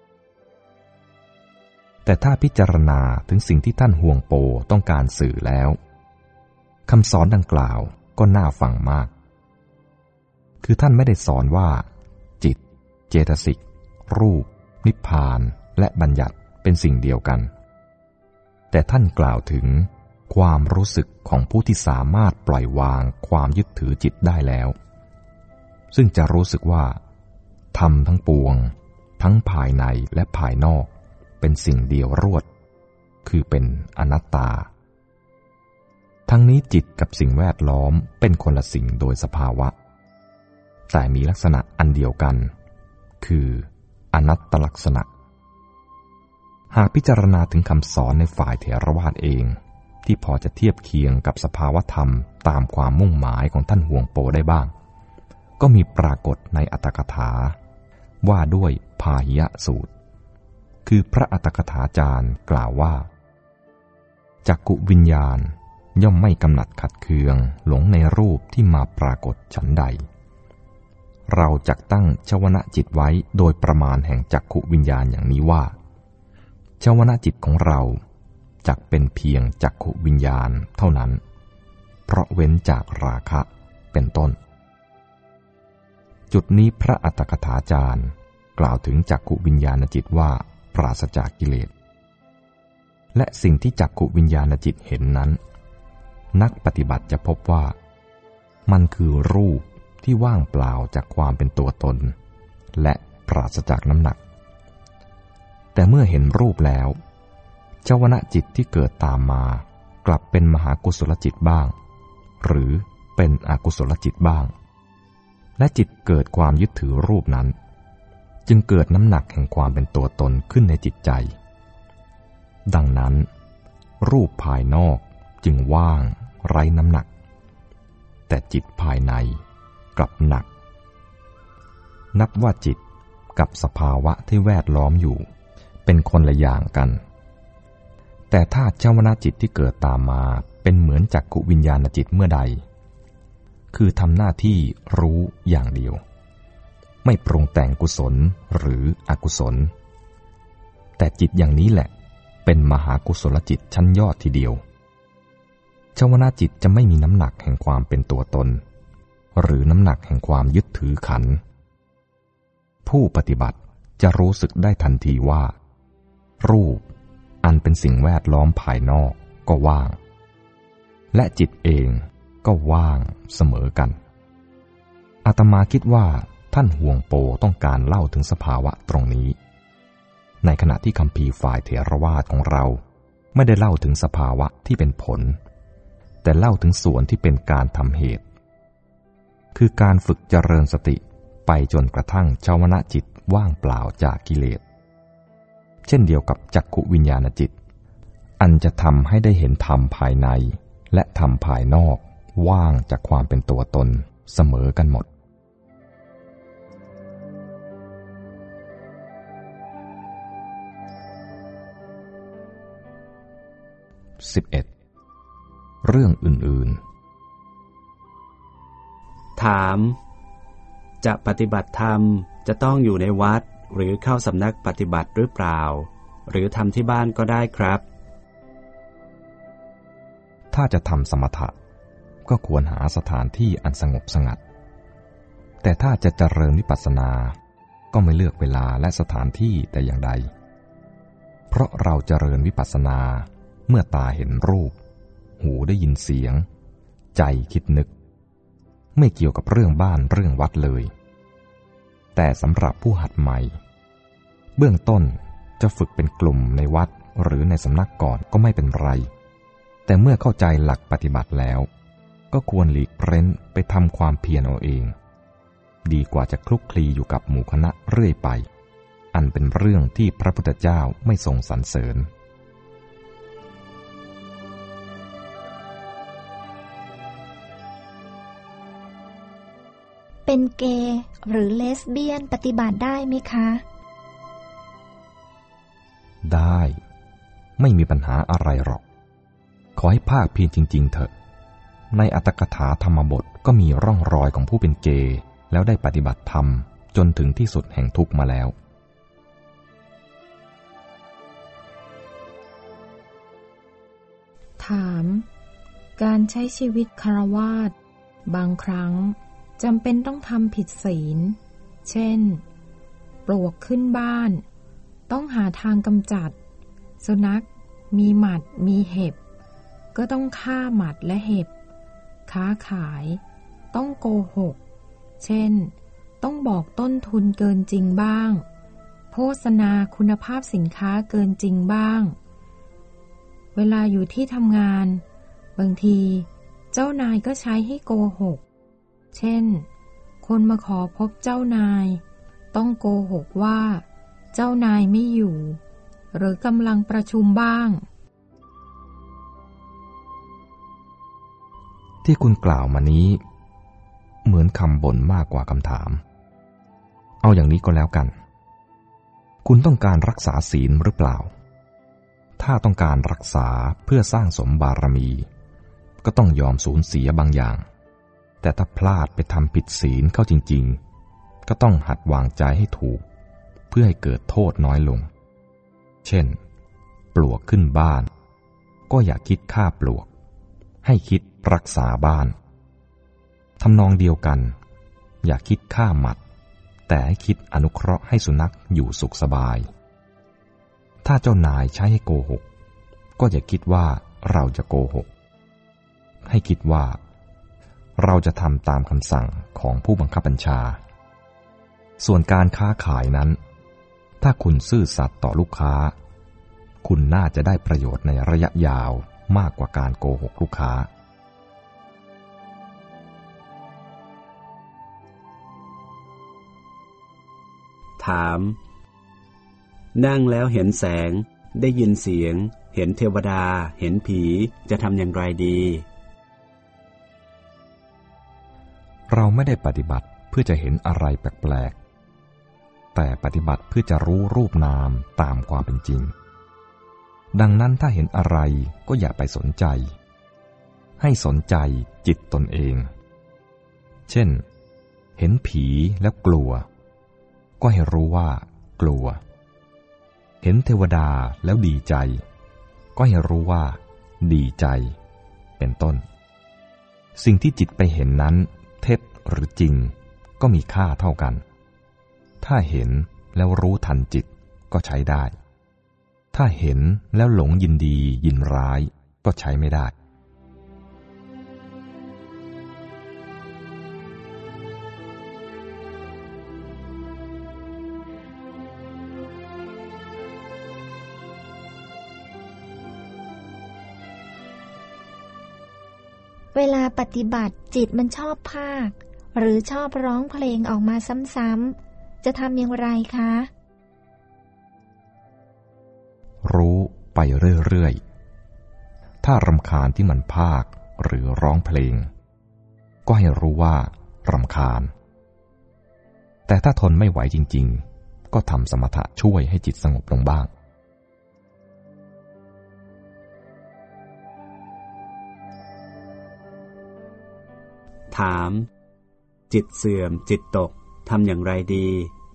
แต่ถ้าพิจารณาถึงสิ่งที่ท่านฮวงโปต้องการสื่อแล้วคำสอนดังกล่าวก็น่าฟังมากคือท่านไม่ได้สอนว่าจิตเจตสิกรูปนิพพานและบัญญัติเป็นสิ่งเดียวกันแต่ท่านกล่าวถึงความรู้สึกของผู้ที่สามารถปล่อยวางความยึดถือจิตได้แล้วซึ่งจะรู้สึกว่าธรรมทั้งปวงทั้งภายในและภายนอกเป็นสิ่งเดียวรวดคือเป็นอนัตตาทั้งนี้จิตกับสิ่งแวดล้อมเป็นคนละสิ่งโดยสภาวะแต่มีลักษณะอันเดียวกันคืออนัตตลักษณะหากพิจารณาถึงคำสอนในฝ่ายเถรวาทเองที่พอจะเทียบเคียงกับสภาวธรรมตามความมุ่งหมายของท่านฮวงโปได้บ้างก็มีปรากฏในอัตถกถาว่าด้วยพาหิยสูตรคือพระอัตถกถาจารย์กล่าวว่าจักขุวิญญาณย่อมไม่กำหนัดขัดเคืองหลงในรูปที่มาปรากฏฉันใดเราจักตั้งชวนะจิตไว้โดยประมาณแห่งจักขุวิญญาณอย่างนี้ว่าชวนะจิตของเราจักเป็นเพียงจักขุวิญญาณเท่านั้นเพราะเว้นจากราคะเป็นต้นจุดนี้พระอัตถกถาจารย์กล่าวถึงจักขุวิญญาณจิตว่าปราศจากกิเลสและสิ่งที่จักขุวิญญาณจิตเห็นนั้นนักปฏิบัติจะพบว่ามันคือรูปที่ว่างเปล่าจากความเป็นตัวตนและปราศจากน้ำหนักแต่เมื่อเห็นรูปแล้วชวนะจิตที่เกิดตามมากลับเป็นมหากุศลจิตบ้างหรือเป็นอกุศลจิตบ้างและจิตเกิดความยึดถือรูปนั้นจึงเกิดน้ำหนักแห่งความเป็นตัวตนขึ้นในจิตใจดังนั้นรูปภายนอกจึงว่างไร้น้ำหนักแต่จิตภายในกลับหนักนับว่าจิตกับสภาวะที่แวดล้อมอยู่เป็นคนละอย่างกันแต่ถ้าชวนะจิตที่เกิดตามมาเป็นเหมือนจักขุวิญญาณจิตเมื่อใดคือทำหน้าที่รู้อย่างเดียวไม่ปรุงแต่งกุศลหรืออกุศลแต่จิตอย่างนี้แหละเป็นมหากุศลจิตชั้นยอดทีเดียวชวนะจิตจะไม่มีน้ำหนักแห่งความเป็นตัวตนหรือน้ำหนักแห่งความยึดถือขันธ์ผู้ปฏิบัติจะรู้สึกได้ทันทีว่ารูปอันเป็นสิ่งแวดล้อมภายนอกก็ว่างและจิตเองก็ว่างเสมอกันอาตมาคิดว่าท่านห่วงโปต้องการเล่าถึงสภาวะตรงนี้ในขณะที่คัมภีร์ฝ่ายเถรวาทของเราไม่ได้เล่าถึงสภาวะที่เป็นผลแต่เล่าถึงส่วนที่เป็นการทำเหตุคือการฝึกเจริญสติไปจนกระทั่งชาวนะจิตว่างเปล่าจากกิเลสเช่นเดียวกับจักขุวิญญาณจิตอันจะทำให้ได้เห็นธรรมภายในและธรรมภายนอกว่างจากความเป็นตัวตนเสมอกันหมดสิบเอ็ดเรื่องอื่นๆถามจะปฏิบัติธรรมจะต้องอยู่ในวัดหรือเข้าสำนักปฏิบัติหรือเปล่าหรือทำที่บ้านก็ได้ครับถ้าจะทำสมถะก็ควรหาสถานที่อันสงบสงัดแต่ถ้าจะเจริญวิปัสสนาก็ไม่เลือกเวลาและสถานที่แต่อย่างใดเพราะเราเจริญวิปัสสนาเมื่อตาเห็นรูปหูได้ยินเสียงใจคิดนึกไม่เกี่ยวกับเรื่องบ้านเรื่องวัดเลยแต่สำหรับผู้หัดใหม่เบื้องต้นจะฝึกเป็นกลุ่มในวัดหรือในสำนักก่อนก็ไม่เป็นไรแต่เมื่อเข้าใจหลักปฏิบัติแล้วก็ควรหลีกเร้นไปทำความเพียรเอาเองดีกว่าจะคลุกคลีอยู่กับหมู่คณะเรื่อยไปอันเป็นเรื่องที่พระพุทธเจ้าไม่ทรงสรรเสริญเป็นเกย์หรือเลสเบี้ยนปฏิบัติได้ไหมคะได้ไม่มีปัญหาอะไรหรอกขอให้ภาคเพียรจริงๆเถอะในอัตถกถาธรรมบทก็มีร่องรอยของผู้เป็นเกย์แล้วได้ปฏิบัติธรรมจนถึงที่สุดแห่งทุกข์มาแล้วถามการใช้ชีวิตฆราวาสบางครั้งจำเป็นต้องทำผิดศีลเช่นปลวกขึ้นบ้านต้องหาทางกำจัดสุนัขมีหมัดมีเห็บก็ต้องฆ่าหมัดและเห็บค้าขายต้องโกหกเช่นต้องบอกต้นทุนเกินจริงบ้างโฆษณาคุณภาพสินค้าเกินจริงบ้างเวลาอยู่ที่ทำงานบางทีเจ้านายก็ใช้ให้โกหกเช่นคนมาขอพบเจ้านายต้องโกหกว่าเจ้านายไม่อยู่หรือกำลังประชุมบ้างที่คุณกล่าวมานี้เหมือนคำบ่นมากกว่าคำถามเอาอย่างนี้ก็แล้วกันคุณต้องการรักษาศีลหรือเปล่าถ้าต้องการรักษาเพื่อสร้างสมบารมีก็ต้องยอมสูญเสียบางอย่างแต่ถ้าพลาดไปทำผิดศีลเข้าจริงๆก็ต้องหัดวางใจให้ถูกเพื่อให้เกิดโทษน้อยลงเช่นปลวกขึ้นบ้านก็อย่าคิดฆ่าปลวกให้คิดรักษาบ้านทำนองเดียวกันอย่าคิดฆ่าหมัดแต่ให้คิดอนุเคราะห์ให้สุนัขอยู่สุขสบายถ้าเจ้านายใช้ให้โกหกก็อย่าคิดว่าเราจะโกหกให้คิดว่าเราจะทำตามคำสั่งของผู้บังคับบัญชาส่วนการค้าขายนั้นถ้าคุณซื่อสัตย์ต่อลูกค้าคุณน่าจะได้ประโยชน์ในระยะยาวมากกว่าการโกหกลูกค้าถามนั่งแล้วเห็นแสงได้ยินเสียงเห็นเทวดาเห็นผีจะทำอย่างไรดีเราไม่ได้ปฏิบัติเพื่อจะเห็นอะไรแปลกๆแต่ปฏิบัติเพื่อจะรู้รูปนามตามความเป็นจริงดังนั้นถ้าเห็นอะไรก็อย่าไปสนใจให้สนใจจิตตนเองเช่นเห็นผีแล้วกลัวก็ให้รู้ว่ากลัวเห็นเทวดาแล้วดีใจก็ให้รู้ว่าดีใจเป็นต้นสิ่งที่จิตไปเห็นนั้นเท็จหรือจริงก็มีค่าเท่ากันถ้าเห็นแล้วรู้ทันจิตก็ใช้ได้ถ้าเห็นแล้วหลงยินดียินร้ายก็ใช้ไม่ได้เวลาปฏิบัติจิตมันชอบภาคหรือชอบร้องเพลงออกมาซ้ำๆจะทำอย่างไรคะรู้ไปเรื่อยๆถ้ารำคาญที่มันภาคหรือร้องเพลงก็ให้รู้ว่ารำคาญแต่ถ้าทนไม่ไหวจริงๆก็ทำสมถะช่วยให้จิตสงบลงบ้างถามจิตเสื่อมจิตตกทำอย่างไรดี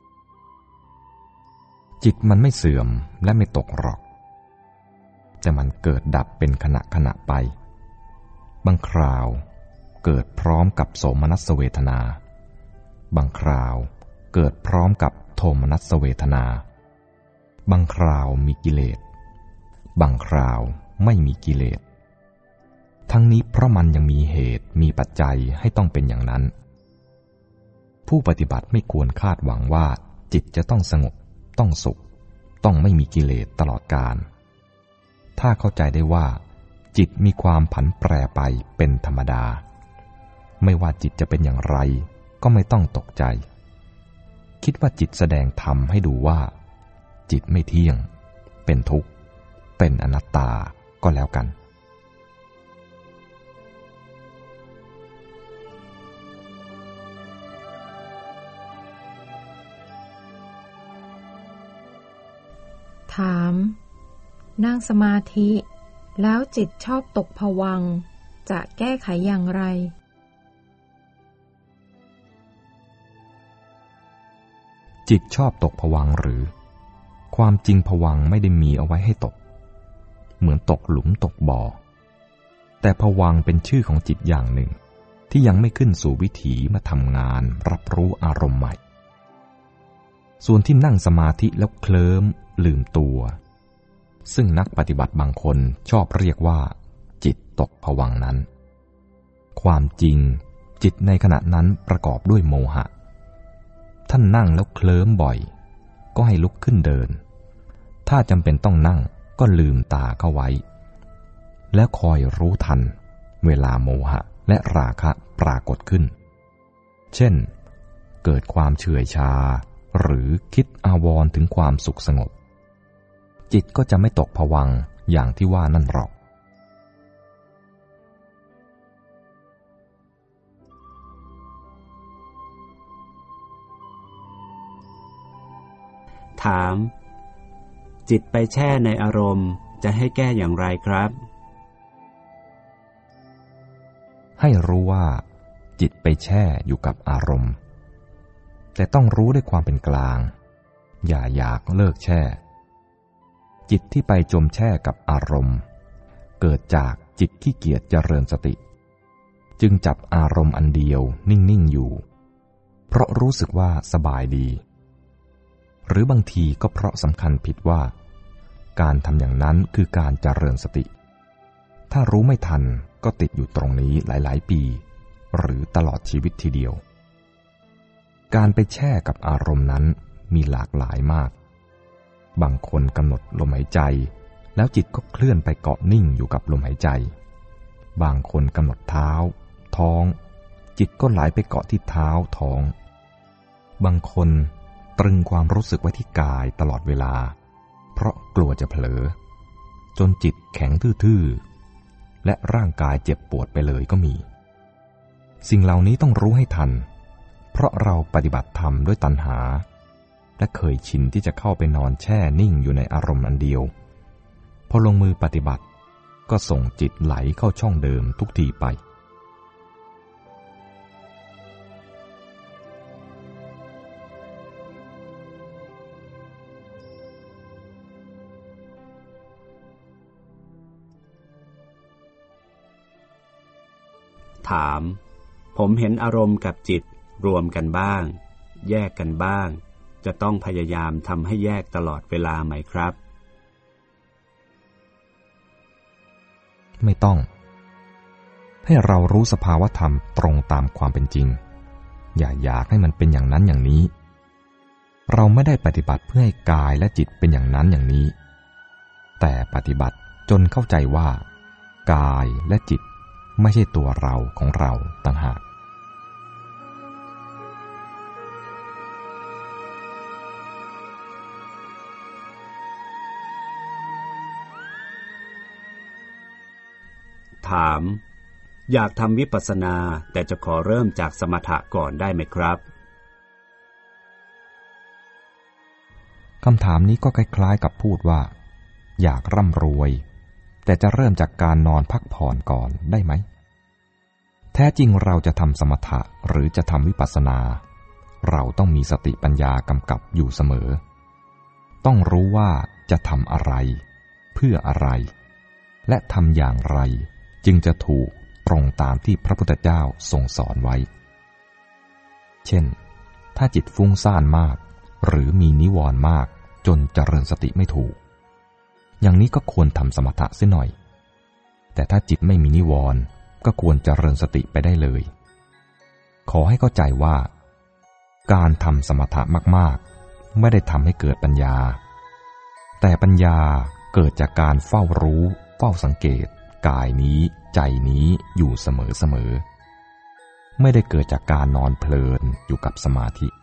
จิตมันไม่เสื่อมและไม่ตกหรอกแต่มันเกิดดับเป็นขณะขณะไปบางคราวเกิดพร้อมกับโสมนัสเวทนาบางคราวเกิดพร้อมกับโทมนัสเวทนาบางคราวมีกิเลสบางคราวไม่มีกิเลสทั้งนี้เพราะมันยังมีเหตุมีปัจจัยให้ต้องเป็นอย่างนั้นผู้ปฏิบัติไม่ควรคาดหวังว่าจิตจะต้องสงบต้องสุขต้องไม่มีกิเลสตลอดกาลถ้าเข้าใจได้ว่าจิตมีความผันแปรไปเป็นธรรมดาไม่ว่าจิตจะเป็นอย่างไรก็ไม่ต้องตกใจคิดว่าจิตแสดงธรรมให้ดูว่าจิตไม่เที่ยงเป็นทุกข์เป็นอนัตตาก็แล้วกันถามนั่งสมาธิแล้วจิตชอบตกภวังค์จะแก้ไขอย่างไรจิตชอบตกภวังค์หรือความจริงภวังค์ไม่ได้มีเอาไว้ให้ตกเหมือนตกหลุมตกบ่อแต่ภวังค์เป็นชื่อของจิตอย่างหนึ่งที่ยังไม่ขึ้นสู่วิถีมาทำงานรับรู้อารมณ์ใหม่ส่วนที่นั่งสมาธิแล้วเคลิ้มลืมตัวซึ่งนักปฏิบัติบางคนชอบเรียกว่าจิตตกภวังค์นั้นความจริงจิตในขณะนั้นประกอบด้วยโมหะท่านนั่งแล้วเคลิ้มบ่อยก็ให้ลุกขึ้นเดินถ้าจำเป็นต้องนั่งก็ลืมตาเข้าไว้แล้วคอยรู้ทันเวลาโมหะและราคะปรากฏขึ้นเช่นเกิดความเฉื่อยชาหรือคิดอาวรณ์ถึงความสุขสงบจิตก็จะไม่ตกภวังค์อย่างที่ว่านั่นหรอกถามจิตไปแช่ในอารมณ์จะให้แก้อย่างไรครับให้รู้ว่าจิตไปแช่อยู่กับอารมณ์แต่ต้องรู้ด้วยความเป็นกลางอย่าอยากเลิกแช่จิตที่ไปจมแช่กับอารมณ์เกิดจากจิตขี้เกียจเจริญสติจึงจับอารมณ์อันเดียวนิ่งๆอยู่เพราะรู้สึกว่าสบายดีหรือบางทีก็เพราะสำคัญผิดว่าการทำอย่างนั้นคือการเจริญสติถ้ารู้ไม่ทันก็ติดอยู่ตรงนี้หลายๆปีหรือตลอดชีวิตทีเดียวการไปแช่กับอารมณ์นั้นมีหลากหลายมากบางคนกำหนดลมหายใจแล้วจิตก็เคลื่อนไปเกาะนิ่งอยู่กับลมหายใจบางคนกำหนดเท้าท้องจิตก็ไหลไปเกาะที่เท้าท้องบางคนตรึงความรู้สึกไว้ที่กายตลอดเวลาเพราะกลัวจะเผลอจนจิตแข็งทื่อๆและร่างกายเจ็บปวดไปเลยก็มีสิ่งเหล่านี้ต้องรู้ให้ทันเพราะเราปฏิบัติธรรมด้วยตัณหาและเคยชินที่จะเข้าไปนอนแช่นิ่งอยู่ในอารมณ์อันเดียวพอลงมือปฏิบัติก็ส่งจิตไหลเข้าช่องเดิมทุกทีไปถามผมเห็นอารมณ์กับจิตรวมกันบ้างแยกกันบ้างจะต้องพยายามทำให้แยกตลอดเวลาไหมครับไม่ต้องให้เรารู้สภาวธรรมตรงตามความเป็นจริงอย่าอยากให้มันเป็นอย่างนั้นอย่างนี้เราไม่ได้ปฏิบัติเพื่อให้กายและจิตเป็นอย่างนั้นอย่างนี้แต่ปฏิบัติจนเข้าใจว่ากายและจิตไม่ใช่ตัวเราของเราต่างหากถามอยากทำวิปัสสนาแต่จะขอเริ่มจากสมถะก่อนได้ไหมครับคำถามนี้ก็คล้ายๆกับพูดว่าอยากร่ำรวยแต่จะเริ่มจากการนอนพักผ่อนก่อนได้ไหมแท้จริงเราจะทำสมถะหรือจะทำวิปัสสนาเราต้องมีสติปัญญากำกับอยู่เสมอต้องรู้ว่าจะทำอะไรเพื่ออะไรและทำอย่างไรจึงจะถูกตรงตามที่พระพุทธเจ้าทรงสอนไว้เช่นถ้าจิตฟุ้งซ่านมากหรือมีนิวรณ์มากจนเจริญสติไม่ถูกอย่างนี้ก็ควรทำสมถะเสียหน่อยแต่ถ้าจิตไม่มีนิวรณ์ก็ควรเจริญสติไปได้เลยขอให้เข้าใจว่าการทำสมถะมากๆไม่ได้ทำให้เกิดปัญญาแต่ปัญญาเกิดจากการเฝ้ารู้เฝ้าสังเกตกายนี้ใจนี้อยู่เสมอๆไม่ได้เกิดจากการนอนเพลินอยู่กับสมาธิ